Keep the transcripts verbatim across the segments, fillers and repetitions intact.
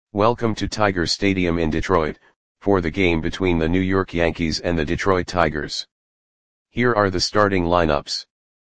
Welcome to Tiger Stadium in Detroit, for the game between the New York Yankees and the Detroit Tigers. Here are the starting lineups.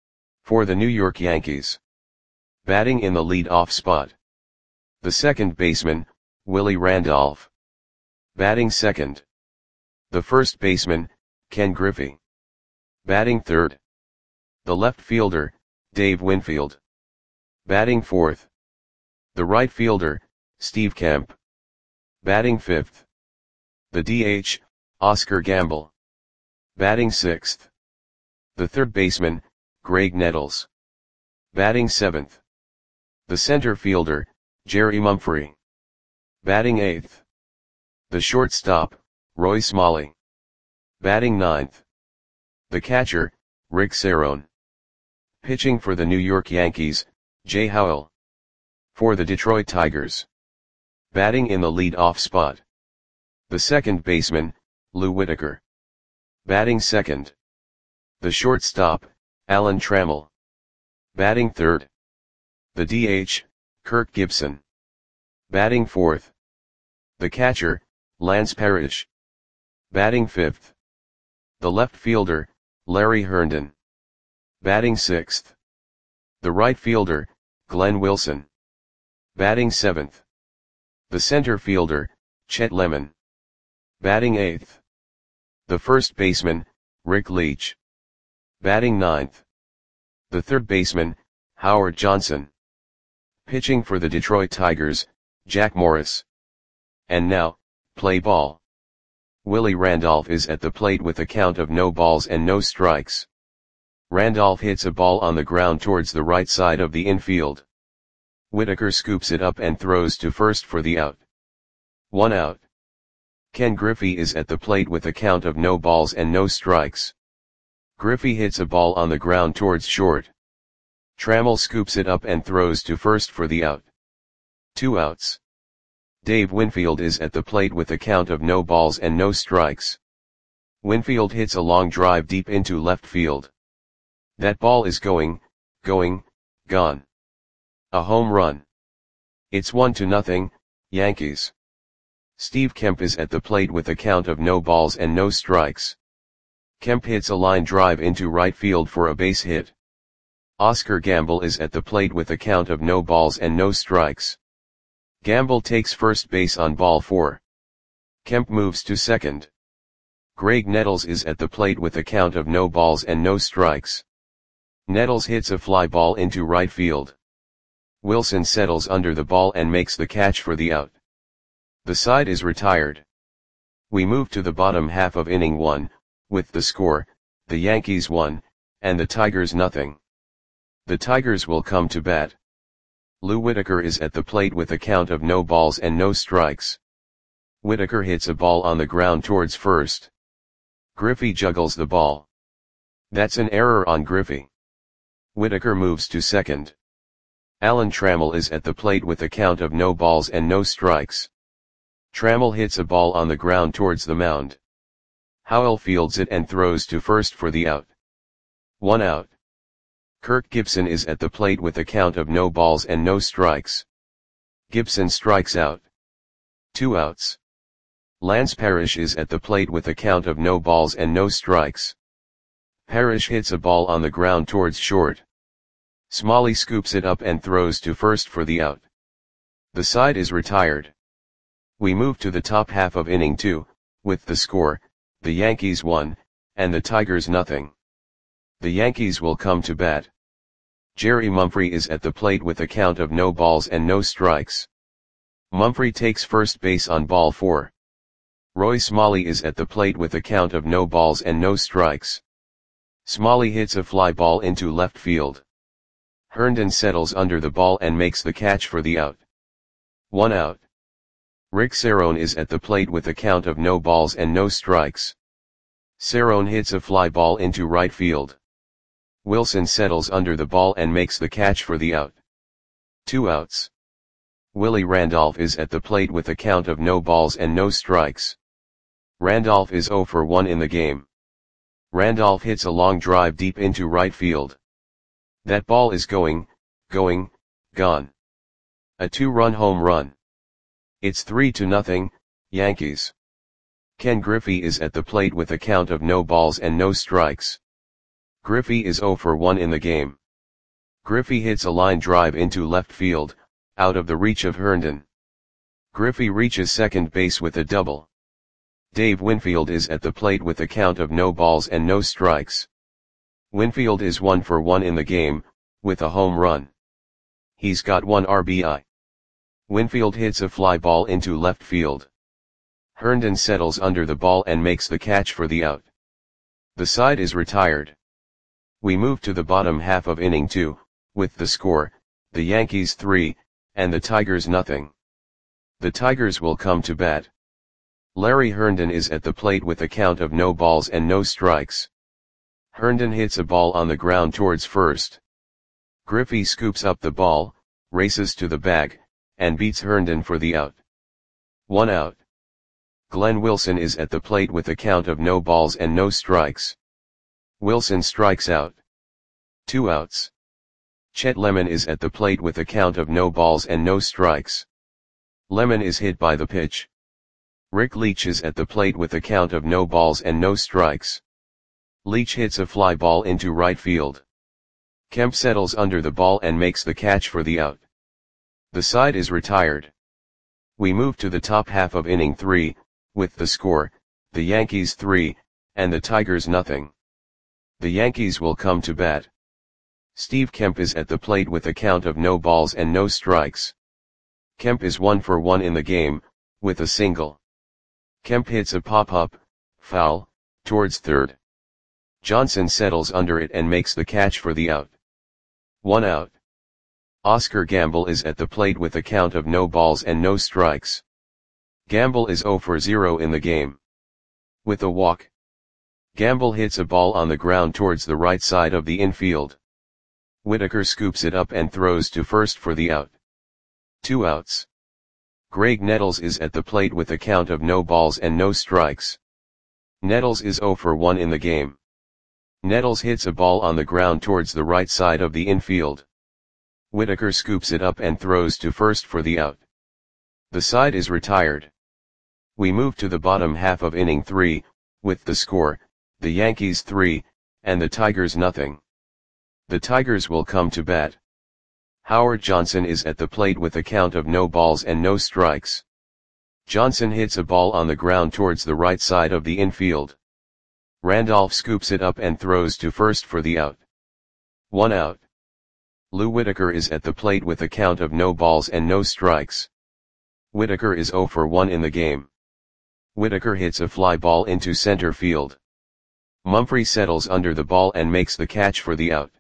For the New York Yankees. Batting in the lead-off spot. The second baseman, Willie Randolph. Batting second. The first baseman, Ken Griffey. Batting third. The left fielder, Dave Winfield. Batting fourth. The right fielder, Steve Kemp. Batting fifth. The D H, Oscar Gamble. Batting sixth. The third baseman, Graig Nettles. Batting seventh. The center fielder, Jerry Mumphrey. Batting eighth. The shortstop, Roy Smalley. Batting ninth. The catcher, Rick Cerone. Pitching for the New York Yankees, Jay Howell. For the Detroit Tigers. Batting in the lead-off spot. The second baseman, Lou Whitaker. Batting second. The shortstop, Alan Trammell. Batting third. The D H, Kirk Gibson. Batting fourth. The catcher, Lance Parrish. Batting fifth. The left fielder, Larry Herndon. Batting sixth. The right fielder, Glenn Wilson. Batting seventh. The center fielder, Chet Lemon. Batting eighth. The first baseman, Rick Leach. Batting ninth. The third baseman, Howard Johnson. Pitching for the Detroit Tigers, Jack Morris. And now, play ball. Willie Randolph is at the plate with a count of no balls and no strikes. Randolph hits a ball on the ground towards the right side of the infield. Whitaker scoops it up and throws to first for the out. One out. Ken Griffey is at the plate with a count of no balls and no strikes. Griffey hits a ball on the ground towards short. Trammell scoops it up and throws to first for the out. Two outs. Dave Winfield is at the plate with a count of no balls and no strikes. Winfield hits a long drive deep into left field. That ball is going, going, gone. A home run. It's one to nothing, Yankees. Steve Kemp is at the plate with a count of no balls and no strikes. Kemp hits a line drive into right field for a base hit. Oscar Gamble is at the plate with a count of no balls and no strikes. Gamble takes first base on ball four. Kemp moves to second. Graig Nettles is at the plate with a count of no balls and no strikes. Nettles hits a fly ball into right field. Wilson settles under the ball and makes the catch for the out. The side is retired. We move to the bottom half of inning one, with the score, the Yankees one, and the Tigers nothing. The Tigers will come to bat. Lou Whitaker is at the plate with a count of no balls and no strikes. Whitaker hits a ball on the ground towards first. Griffey juggles the ball. That's an error on Griffey. Whitaker moves to second. Alan Trammell is at the plate with a count of no balls and no strikes. Trammell hits a ball on the ground towards the mound. Howell fields it and throws to first for the out. One out. Kirk Gibson is at the plate with a count of no balls and no strikes. Gibson strikes out. Two outs. Lance Parrish is at the plate with a count of no balls and no strikes. Parrish hits a ball on the ground towards short. Smalley scoops it up and throws to first for the out. The side is retired. We move to the top half of inning two, with the score, the Yankees one, and the Tigers nothing. The Yankees will come to bat. Jerry Mumphrey is at the plate with a count of no balls and no strikes. Mumphrey takes first base on ball four. Roy Smalley is at the plate with a count of no balls and no strikes. Smalley hits a fly ball into left field. Herndon settles under the ball and makes the catch for the out. One out. Rick Cerone is at the plate with a count of no balls and no strikes. Cerone hits a fly ball into right field. Wilson settles under the ball and makes the catch for the out. Two outs. Willie Randolph is at the plate with a count of no balls and no strikes. Randolph is zero for one in the game. Randolph hits a long drive deep into right field. That ball is going, going, gone. A two-run home run. It's three to nothing, Yankees. Ken Griffey is at the plate with a count of no balls and no strikes. Griffey is zero for one in the game. Griffey hits a line drive into left field, out of the reach of Herndon. Griffey reaches second base with a double. Dave Winfield is at the plate with a count of no balls and no strikes. Winfield is one for one in the game, with a home run. He's got one R B I. Winfield hits a fly ball into left field. Herndon settles under the ball and makes the catch for the out. The side is retired. We move to the bottom half of inning two, with the score, the Yankees three, and the Tigers nothing. The Tigers will come to bat. Larry Herndon is at the plate with a count of no balls and no strikes. Herndon hits a ball on the ground towards first. Griffey scoops up the ball, races to the bag, and beats Herndon for the out. One out. Glenn Wilson is at the plate with a count of no balls and no strikes. Wilson strikes out. Two outs. Chet Lemon is at the plate with a count of no balls and no strikes. Lemon is hit by the pitch. Rick Leach is at the plate with a count of no balls and no strikes. Leach hits a fly ball into right field. Kemp settles under the ball and makes the catch for the out. The side is retired. We move to the top half of inning three, with the score, the Yankees three, and the Tigers nothing. The Yankees will come to bat. Steve Kemp is at the plate with a count of no balls and no strikes. Kemp is one for one in the game, with a single. Kemp hits a pop-up, foul, towards third. Johnson settles under it and makes the catch for the out. One out. Oscar Gamble is at the plate with a count of no balls and no strikes. Gamble is zero for zero in the game. With a walk. Gamble hits a ball on the ground towards the right side of the infield. Whitaker scoops it up and throws to first for the out. Two outs. Greg Nettles is at the plate with a count of no balls and no strikes. Nettles is zero for one in the game. Nettles hits a ball on the ground towards the right side of the infield. Whitaker scoops it up and throws to first for the out. The side is retired. We move to the bottom half of inning three, with the score, the Yankees three, and the Tigers nothing. The Tigers will come to bat. Howard Johnson is at the plate with a count of no balls and no strikes. Johnson hits a ball on the ground towards the right side of the infield. Randolph scoops it up and throws to first for the out. One out. Lou Whitaker is at the plate with a count of no balls and no strikes. Whitaker is zero for one in the game. Whitaker hits a fly ball into center field. Mumphrey settles under the ball and makes the catch for the out.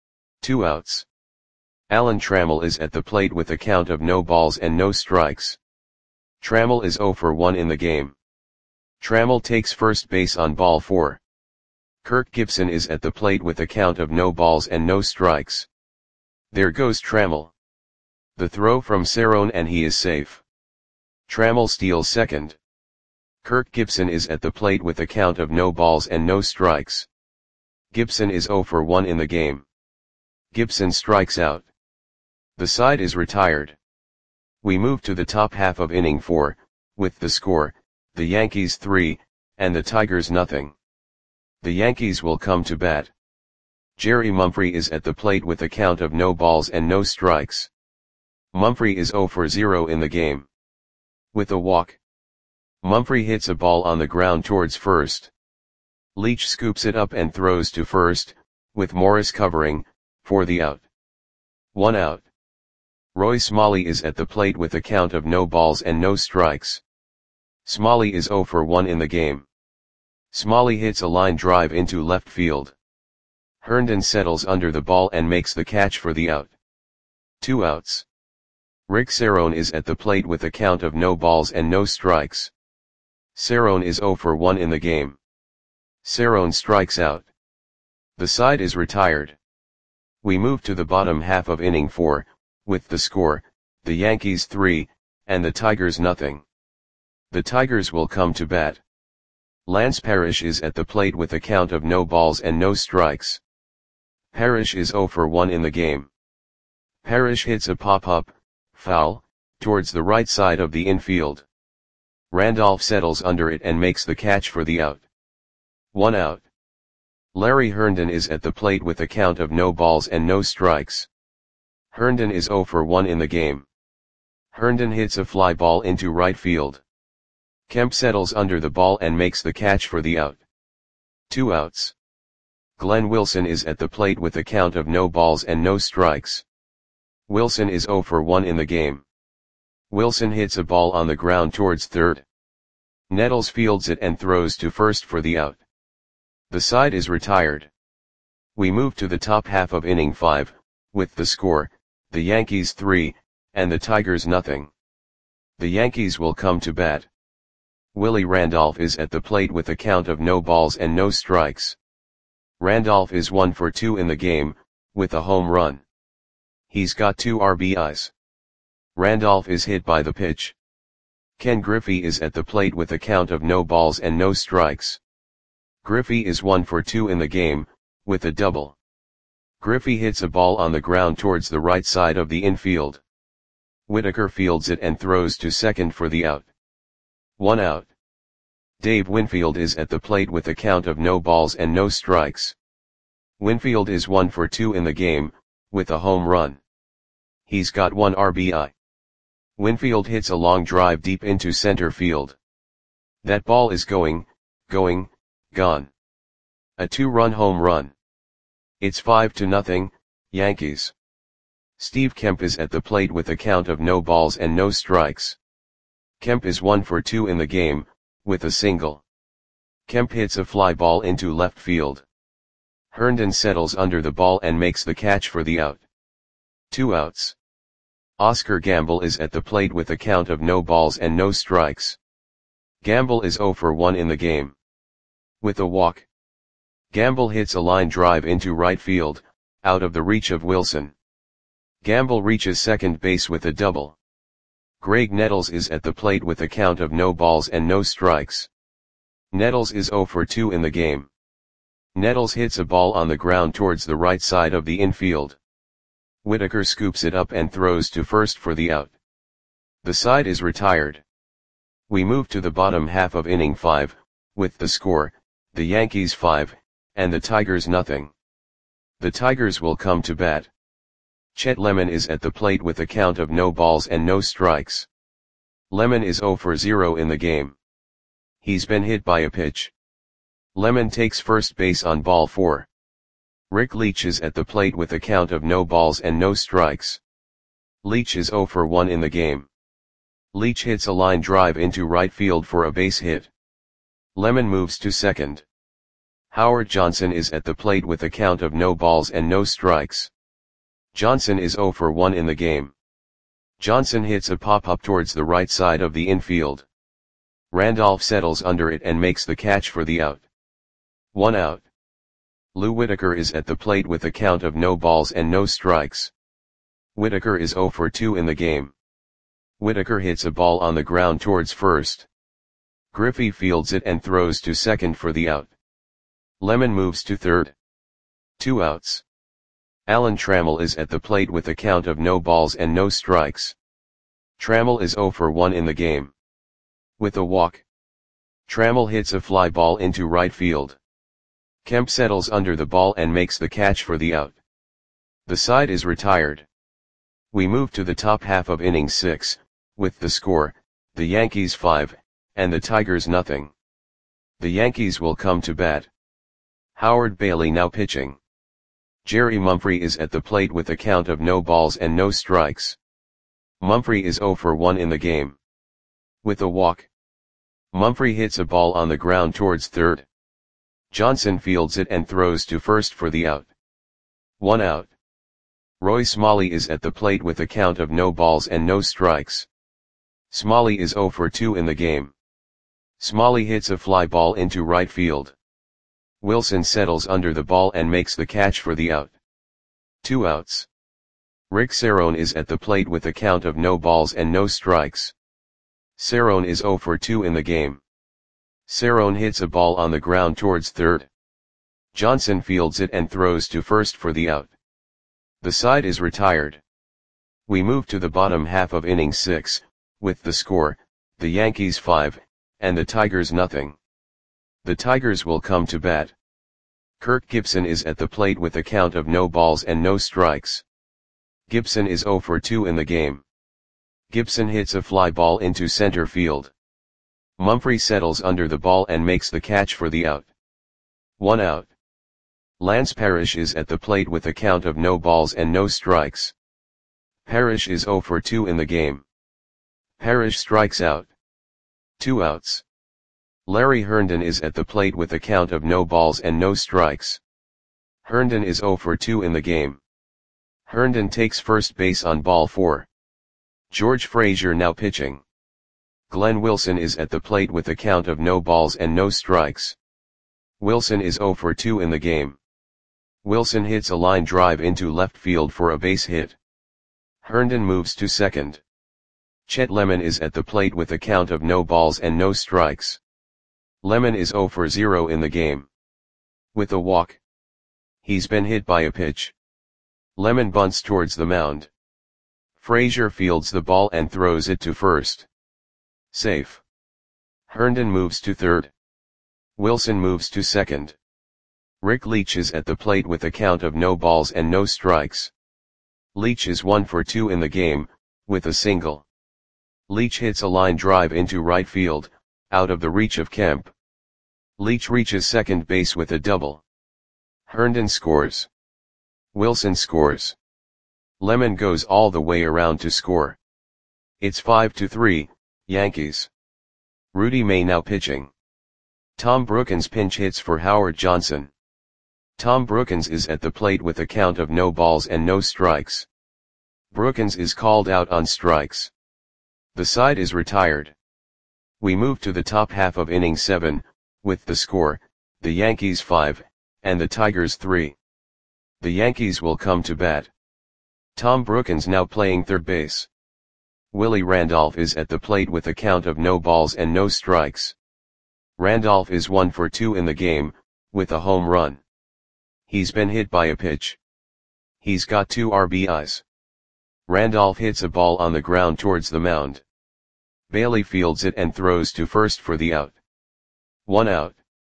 Two outs. Alan Trammell is at the plate with a count of no balls and no strikes. Trammell is zero for one in the game. Trammell takes first base on ball four. Kirk Gibson is at the plate with a count of no balls and no strikes. There goes Trammell. The throw from Cerrone and he is safe. Trammell steals second. Kirk Gibson is at the plate with a count of no balls and no strikes. Gibson is zero for one in the game. Gibson strikes out. The side is retired. We move to the top half of inning four, with the score, the Yankees three, and the Tigers nothing. The Yankees will come to bat. Jerry Mumphrey is at the plate with a count of no balls and no strikes. Mumphrey is zero for zero in the game. With a walk. Mumphrey hits a ball on the ground towards first. Leach scoops it up and throws to first, with Morris covering, for the out. One out. Roy Smalley is at the plate with a count of no balls and no strikes. Smalley is zero for one in the game. Smalley hits a line drive into left field. Herndon settles under the ball and makes the catch for the out. Two outs. Rick Cerrone is at the plate with a count of no balls and no strikes. Cerrone is zero for one in the game. Cerrone strikes out. The side is retired. We move to the bottom half of inning four, with the score, the Yankees three, and the Tigers nothing. The Tigers will come to bat. Lance Parrish is at the plate with a count of no balls and no strikes. Parrish is zero for one in the game. Parrish hits a pop-up, foul, towards the right side of the infield. Randolph settles under it and makes the catch for the out. One out. Larry Herndon is at the plate with a count of no balls and no strikes. Herndon is zero for one in the game. Herndon hits a fly ball into right field. Kemp settles under the ball and makes the catch for the out. Two outs. Glenn Wilson is at the plate with a count of no balls and no strikes. Wilson is zero for one in the game. Wilson hits a ball on the ground towards third. Nettles fields it and throws to first for the out. The side is retired. We move to the top half of inning five, with the score, the Yankees three, and the Tigers nothing. The Yankees will come to bat. Willie Randolph is at the plate with a count of no balls and no strikes. Randolph is one for two in the game, with a home run. He's got two R B Is. Randolph is hit by the pitch. Ken Griffey is at the plate with a count of no balls and no strikes. Griffey is one for two in the game, with a double. Griffey hits a ball on the ground towards the right side of the infield. Whitaker fields it and throws to second for the out. One out. Dave Winfield is at the plate with a count of no balls and no strikes. Winfield is one for two in the game, with a home run. He's got one R B I. Winfield hits a long drive deep into center field. That ball is going, going, gone. A two-run home run. It's five to nothing, Yankees. Steve Kemp is at the plate with a count of no balls and no strikes. Kemp is one for two in the game, with a single. Kemp hits a fly ball into left field. Herndon settles under the ball and makes the catch for the out. Two outs. Oscar Gamble is at the plate with a count of no balls and no strikes. Gamble is zero for one in the game. With a walk. Gamble hits a line drive into right field, out of the reach of Wilson. Gamble reaches second base with a double. Greg Nettles is at the plate with a count of no balls and no strikes. Nettles is zero for two in the game. Nettles hits a ball on the ground towards the right side of the infield. Whitaker scoops it up and throws to first for the out. The side is retired. We move to the bottom half of inning five, with the score, the Yankees five, and the Tigers nothing. The Tigers will come to bat. Chet Lemon is at the plate with a count of no balls and no strikes. Lemon is zero for zero in the game. He's been hit by a pitch. Lemon takes first base on ball four. Rick Leach is at the plate with a count of no balls and no strikes. Leach is zero for one in the game. Leach hits a line drive into right field for a base hit. Lemon moves to second. Howard Johnson is at the plate with a count of no balls and no strikes. Johnson is zero for one in the game. Johnson hits a pop-up towards the right side of the infield. Randolph settles under it and makes the catch for the out. One out. Lou Whitaker is at the plate with a count of no balls and no strikes. Whitaker is zero for two in the game. Whitaker hits a ball on the ground towards first. Griffey fields it and throws to second for the out. Lemon moves to third. Two outs. Alan Trammell is at the plate with a count of no balls and no strikes. Trammell is zero for one in the game. With a walk. Trammell hits a fly ball into right field. Kemp settles under the ball and makes the catch for the out. The side is retired. We move to the top half of inning six, with the score, the Yankees five, and the Tigers nothing. The Yankees will come to bat. Howard Bailey now pitching. Jerry Mumphrey is at the plate with a count of no balls and no strikes. Mumphrey is zero for one in the game. With a walk. Mumphrey hits a ball on the ground towards third. Johnson fields it and throws to first for the out. One out. Roy Smalley is at the plate with a count of no balls and no strikes. Smalley is zero for two in the game. Smalley hits a fly ball into right field. Wilson settles under the ball and makes the catch for the out. Two outs. Rick Cerrone is at the plate with a count of no balls and no strikes. Cerrone is zero for two in the game. Cerrone hits a ball on the ground towards third. Johnson fields it and throws to first for the out. The side is retired. We move to the bottom half of inning six, with the score, the Yankees five, and the Tigers nothing. The Tigers will come to bat. Kirk Gibson is at the plate with a count of no balls and no strikes. Gibson is oh for two in the game. Gibson hits a fly ball into center field. Mumphrey settles under the ball and makes the catch for the out. One out. Lance Parrish is at the plate with a count of no balls and no strikes. Parrish is oh for two in the game. Parrish strikes out. Two outs. Larry Herndon is at the plate with a count of no balls and no strikes. Herndon is oh for two in the game. Herndon takes first base on ball four. George Frazier now pitching. Glenn Wilson is at the plate with a count of no balls and no strikes. Wilson is oh for two in the game. Wilson hits a line drive into left field for a base hit. Herndon moves to second. Chet Lemon is at the plate with a count of no balls and no strikes. Lemon is oh for zero in the game. With a walk. He's been hit by a pitch. Lemon bunts towards the mound. Frazier fields the ball and throws it to first. Safe. Herndon moves to third. Wilson moves to second. Rick Leach is at the plate with a count of no balls and no strikes. Leach is one for two in the game, with a single. Leach hits a line drive into right field, out of the reach of Kemp. Leach reaches second base with a double. Herndon scores. Wilson scores. Lemon goes all the way around to score. It's five to three, Yankees. Rudy May now pitching. Tom Brookens pinch hits for Howard Johnson. Tom Brookens is at the plate with a count of no balls and no strikes. Brookens is called out on strikes. The side is retired. We move to the top half of inning seven, with the score, the Yankees five, and the Tigers three. The Yankees will come to bat. Tom Brookens now playing third base. Willie Randolph is at the plate with a count of no balls and no strikes. Randolph is one for two in the game, with a home run. He's been hit by a pitch. He's got two R B Is. Randolph hits a ball on the ground towards the mound. Bailey fields it and throws to first for the out. One out.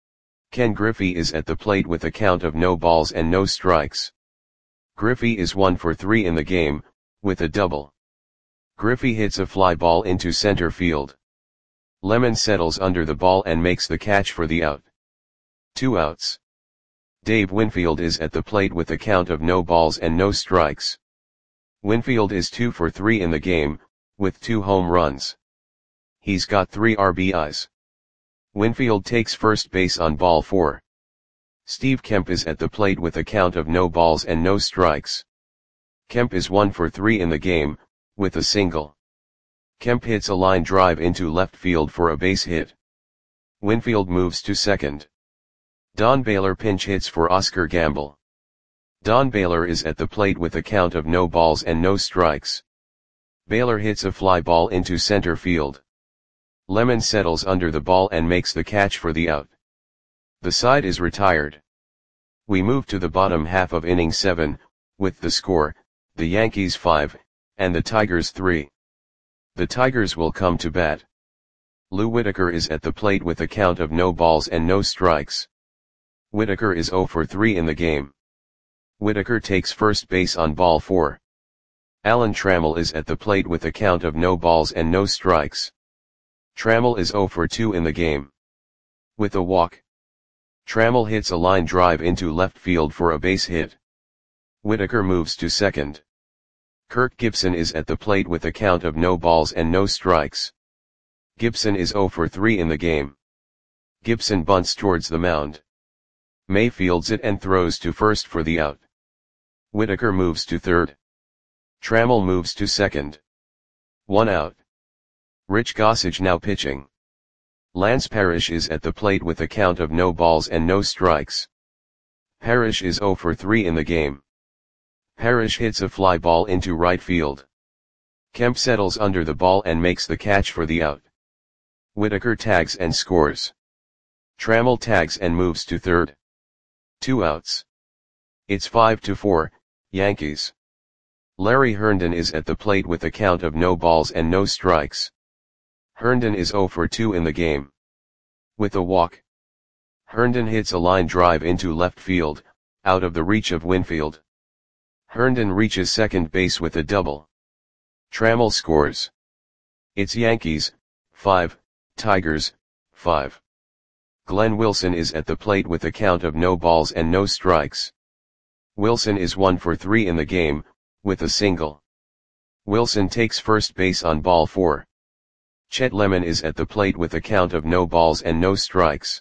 Ken Griffey is at the plate with a count of no balls and no strikes. Griffey is one for three in the game, with a double. Griffey hits a fly ball into center field. Lemon settles under the ball and makes the catch for the out. Two outs. Dave Winfield is at the plate with a count of no balls and no strikes. Winfield is two for three in the game, with two home runs. He's got three R B Is. Winfield takes first base on ball four. Steve Kemp is at the plate with a count of no balls and no strikes. Kemp is one for three in the game, with a single. Kemp hits a line drive into left field for a base hit. Winfield moves to second. Don Baylor pinch hits for Oscar Gamble. Don Baylor is at the plate with a count of no balls and no strikes. Baylor hits a fly ball into center field. Lemon settles under the ball and makes the catch for the out. The side is retired. We move to the bottom half of inning seven, with the score, the Yankees five, and the Tigers three. The Tigers will come to bat. Lou Whitaker is at the plate with a count of no balls and no strikes. Whitaker is oh for three in the game. Whitaker takes first base on ball four. Alan Trammell is at the plate with a count of no balls and no strikes. Trammell is oh for two in the game. With a walk. Trammell hits a line drive into left field for a base hit. Whitaker moves to second. Kirk Gibson is at the plate with a count of no balls and no strikes. Gibson is oh for three in the game. Gibson bunts towards the mound. May fields it and throws to first for the out. Whitaker moves to third. Trammell moves to second. One out. Rich Gossage now pitching. Lance Parrish is at the plate with a count of no balls and no strikes. Parrish is oh for three in the game. Parrish hits a fly ball into right field. Kemp settles under the ball and makes the catch for the out. Whitaker tags and scores. Trammell tags and moves to third. Two outs. It's five to four, Yankees. Larry Herndon is at the plate with a count of no balls and no strikes. Herndon is zero for two in the game. With a walk, Herndon hits a line drive into left field, out of the reach of Winfield. Herndon reaches second base with a double. Trammell scores. It's Yankees, five, Tigers, five. Glenn Wilson is at the plate with a count of no balls and no strikes. Wilson is one for three in the game, with a single. Wilson takes first base on ball four. Chet Lemon is at the plate with a count of no balls and no strikes.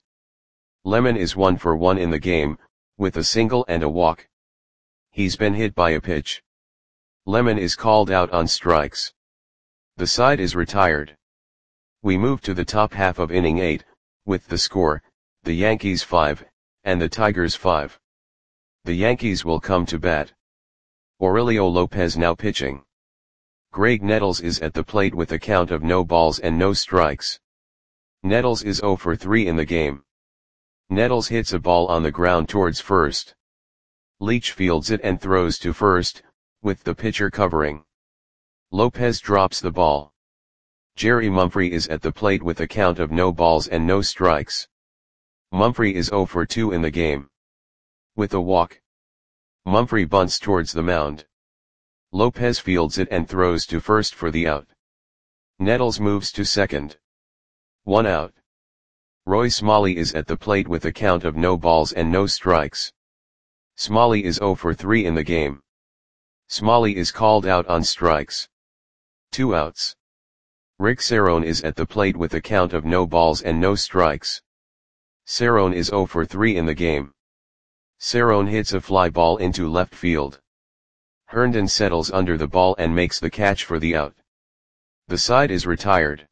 Lemon is one for one in the game, with a single and a walk. He's been hit by a pitch. Lemon is called out on strikes. The side is retired. We move to the top half of inning eight, with the score, the Yankees five, and the Tigers five. The Yankees will come to bat. Aurelio Lopez now pitching. Greg Nettles is at the plate with a count of no balls and no strikes. Nettles is zero for three in the game. Nettles hits a ball on the ground towards first. Leach fields it and throws to first, with the pitcher covering. Lopez drops the ball. Jerry Mumphrey is at the plate with a count of no balls and no strikes. Mumphrey is zero for two in the game. With a walk, Mumphrey bunts towards the mound. Lopez fields it and throws to first for the out. Nettles moves to second. One out. Roy Smalley is at the plate with a count of no balls and no strikes. Smalley is zero for three in the game. Smalley is called out on strikes. Two outs. Rick Cerrone is at the plate with a count of no balls and no strikes. Cerrone is zero for three in the game. Cerrone hits a fly ball into left field. Herndon settles under the ball and makes the catch for the out. The side is retired.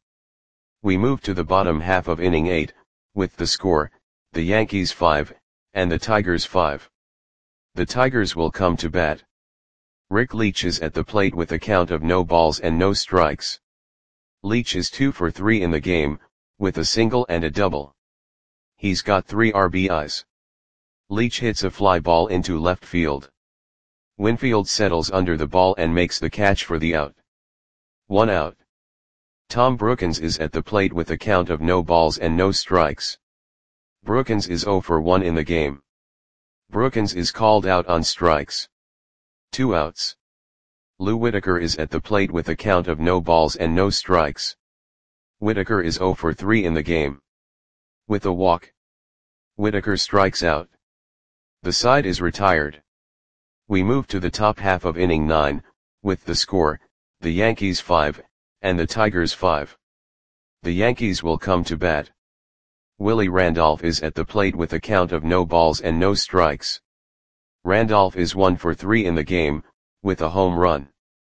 We move to the bottom half of inning eight, with the score, the Yankees five, and the Tigers five. The Tigers will come to bat. Rick Leach is at the plate with a count of no balls and no strikes. Leach is two for three in the game, with a single and a double. He's got three R B Is. Leach hits a fly ball into left field. Winfield settles under the ball and makes the catch for the out. One out. Tom Brookens is at the plate with a count of no balls and no strikes. Brookens is zero for one in the game. Brookens is called out on strikes. Two outs. Lou Whitaker is at the plate with a count of no balls and no strikes. Whitaker is zero for three in the game. With a walk, Whitaker strikes out. The side is retired. We move to the top half of inning nine, with the score, the Yankees five, and the Tigers five. The Yankees will come to bat. Willie Randolph is at the plate with a count of no balls and no strikes. Randolph is one for three in the game, with a home run.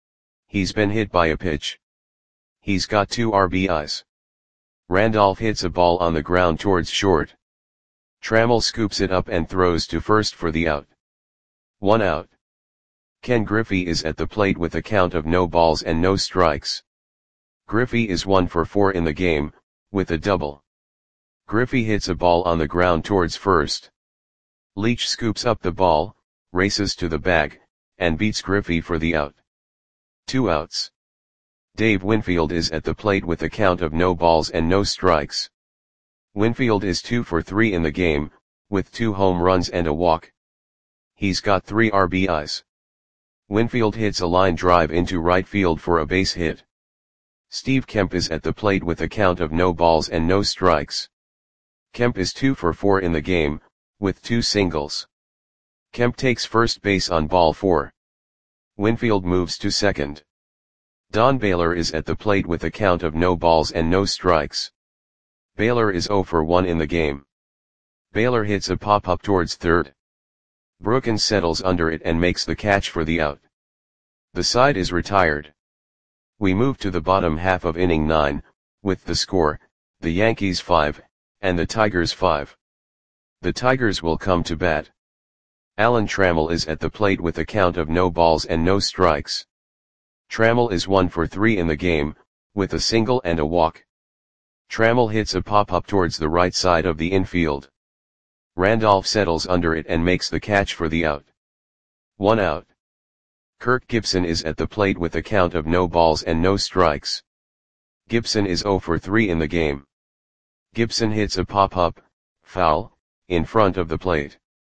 He's been hit by a pitch. He's got two R B Is. Randolph hits a ball on the ground towards short. Trammell scoops it up and throws to first for the out. One out. Ken Griffey is at the plate with a count of no balls and no strikes. Griffey is one for four in the game, with a double. Griffey hits a ball on the ground towards first. Leach scoops up the ball, races to the bag, and beats Griffey for the out. Two outs. Dave Winfield is at the plate with a count of no balls and no strikes. Winfield is two for three in the game, with two home runs and a walk. He's got three R B Is. Winfield hits a line drive into right field for a base hit. Steve Kemp is at the plate with a count of no balls and no strikes. Kemp is two for four in the game, with two singles. Kemp takes first base on ball four. Winfield moves to second. Don Baylor is at the plate with a count of no balls and no strikes. Baylor is zero for one in the game. Baylor hits a pop-up towards third. Brookens settles under it and makes the catch for the out. The side is retired. We move to the bottom half of inning nine, with the score, the Yankees five, and the Tigers five. The Tigers will come to bat. Alan Trammell is at the plate with a count of no balls and no strikes. Trammell is one for three in the game, with a single and a walk. Trammell hits a pop-up towards the right side of the infield. Randolph settles under it and makes the catch for the out. One out. Kirk Gibson is at the plate with a count of no balls and no strikes. Gibson is zero for three in the game. Gibson hits a pop-up, foul, in front of the plate.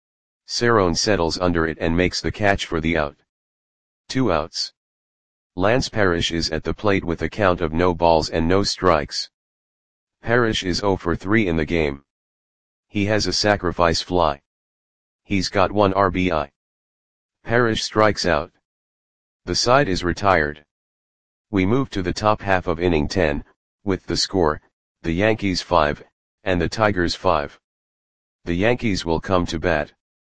Cerrone settles under it and makes the catch for the out. Two outs. Lance Parrish is at the plate with a count of no balls and no strikes. Parrish is zero for three in the game. He has a sacrifice fly. He's got one R B I. Parrish strikes out. The side is retired. We move to the top half of inning ten, with the score, the Yankees five, and the Tigers five. The Yankees will come to bat.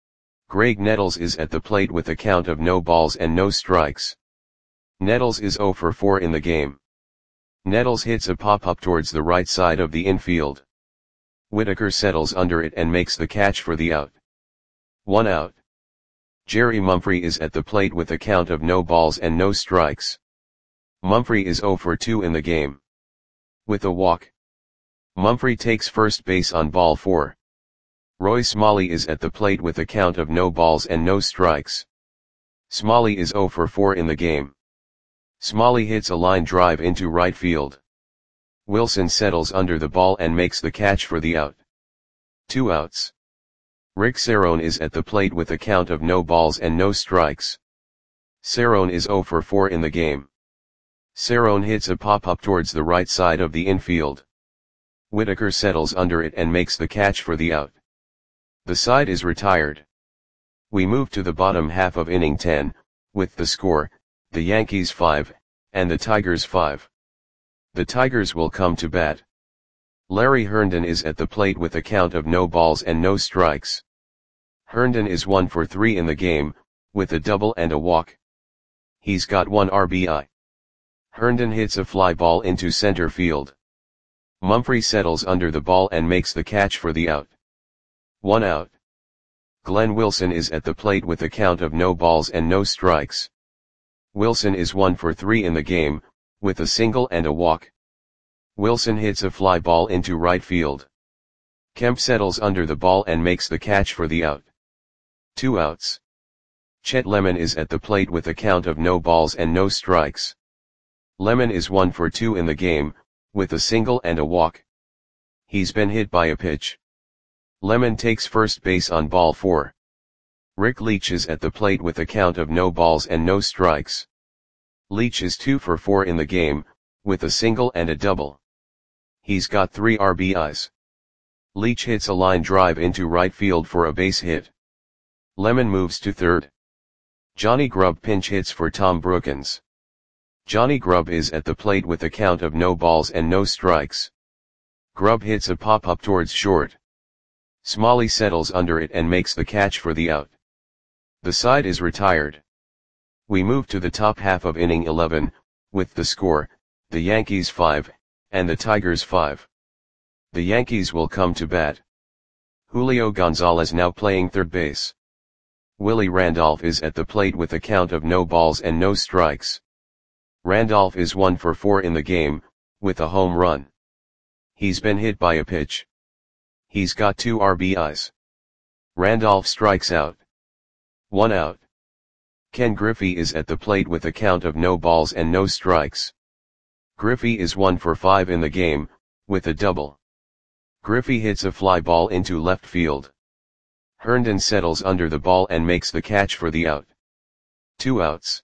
Greg Nettles is at the plate with a count of no balls and no strikes. Nettles is zero for four in the game. Nettles hits a pop-up towards the right side of the infield. Whitaker settles under it and makes the catch for the out. One out. Jerry Mumphrey is at the plate with a count of no balls and no strikes. Mumphrey is zero for two in the game. With a walk. Mumphrey takes first base on ball four. Roy Smalley is at the plate with a count of no balls and no strikes. Smalley is zero for four in the game. Smalley hits a line drive into right field. Wilson settles under the ball and makes the catch for the out. Two outs. Rick Cerrone is at the plate with a count of no balls and no strikes. Cerrone is zero for four in the game. Cerrone hits a pop-up towards the right side of the infield. Whitaker settles under it and makes the catch for the out. The side is retired. We move to the bottom half of inning ten, with the score, the Yankees five, and the Tigers five. The Tigers will come to bat. Larry Herndon is at the plate with a count of no balls and no strikes. Herndon is one for three in the game, with a double and a walk. He's got one R B I. Herndon hits a fly ball into center field. Mumphrey settles under the ball and makes the catch for the out. One out. Glenn Wilson is at the plate with a count of no balls and no strikes. Wilson is one for three in the game, with a single and a walk. Wilson hits a fly ball into right field. Kemp settles under the ball and makes the catch for the out. Two outs. Chet Lemon is at the plate with a count of no balls and no strikes. Lemon is one for two in the game, with a single and a walk. He's been hit by a pitch. Lemon takes first base on ball four. Rick Leach is at the plate with a count of no balls and no strikes. Leach is two for four in the game, with a single and a double. He's got three R B Is. Leach hits a line drive into right field for a base hit. Lemon moves to third. Johnny Grubb pinch hits for Tom Brookens. Johnny Grubb is at the plate with a count of no balls and no strikes. Grubb hits a pop-up towards short. Smalley settles under it and makes the catch for the out. The side is retired. We move to the top half of inning eleven, with the score, the Yankees five, and the Tigers five. The Yankees will come to bat. Julio Gonzalez now playing third base. Willie Randolph is at the plate with a count of no balls and no strikes. Randolph is one for four in the game, with a home run. He's been hit by a pitch. He's got two R B Is. Randolph strikes out. One out. Ken Griffey is at the plate with a count of no balls and no strikes. Griffey is one for five in the game, with a double. Griffey hits a fly ball into left field. Herndon settles under the ball and makes the catch for the out. Two outs.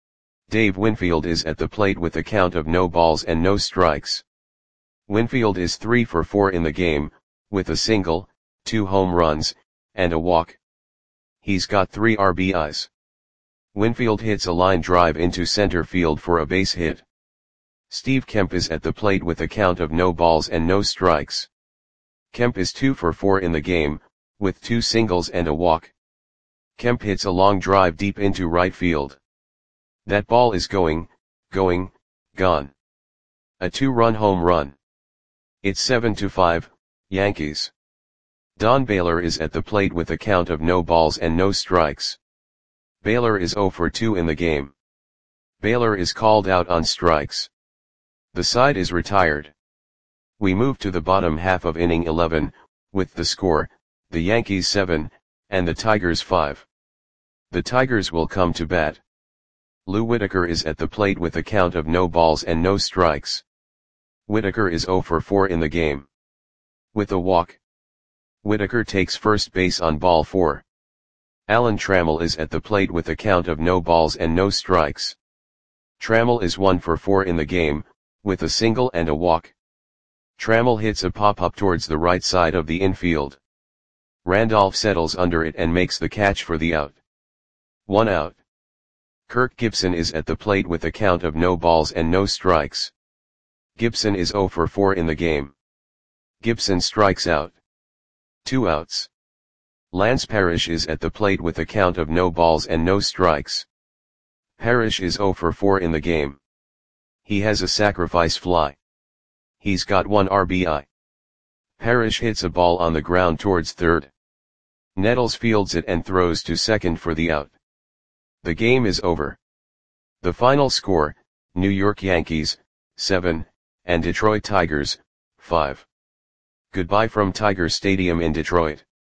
Dave Winfield is at the plate with a count of no balls and no strikes. Winfield is three for four in the game, with a single, two home runs, and a walk. He's got three R B Is. Winfield hits a line drive into center field for a base hit. Steve Kemp is at the plate with a count of no balls and no strikes. Kemp is two for four in the game, with two singles and a walk. Kemp hits a long drive deep into right field. That ball is going, going, gone. A two-run home run. It's seven to five, Yankees. Don Baylor is at the plate with a count of no balls and no strikes. Baylor is zero for two in the game. Baylor is called out on strikes. The side is retired. We move to the bottom half of inning eleven, with the score, the Yankees seven, and the Tigers five. The Tigers will come to bat. Lou Whitaker is at the plate with a count of no balls and no strikes. Whitaker is zero for four in the game. With a walk, Whitaker takes first base on ball four. Alan Trammell is at the plate with a count of no balls and no strikes. Trammell is one for four in the game, with a single and a walk. Trammell hits a pop-up towards the right side of the infield. Randolph settles under it and makes the catch for the out. One out. Kirk Gibson is at the plate with a count of no balls and no strikes. Gibson is zero for four in the game. Gibson strikes out. Two outs. Lance Parrish is at the plate with a count of no balls and no strikes. Parrish is zero for four in the game. He has a sacrifice fly. He's got one R B I. Parrish hits a ball on the ground towards third. Nettles fields it and throws to second for the out. The game is over. The final score, New York Yankees, seven, and Detroit Tigers, five. Goodbye from Tiger Stadium in Detroit.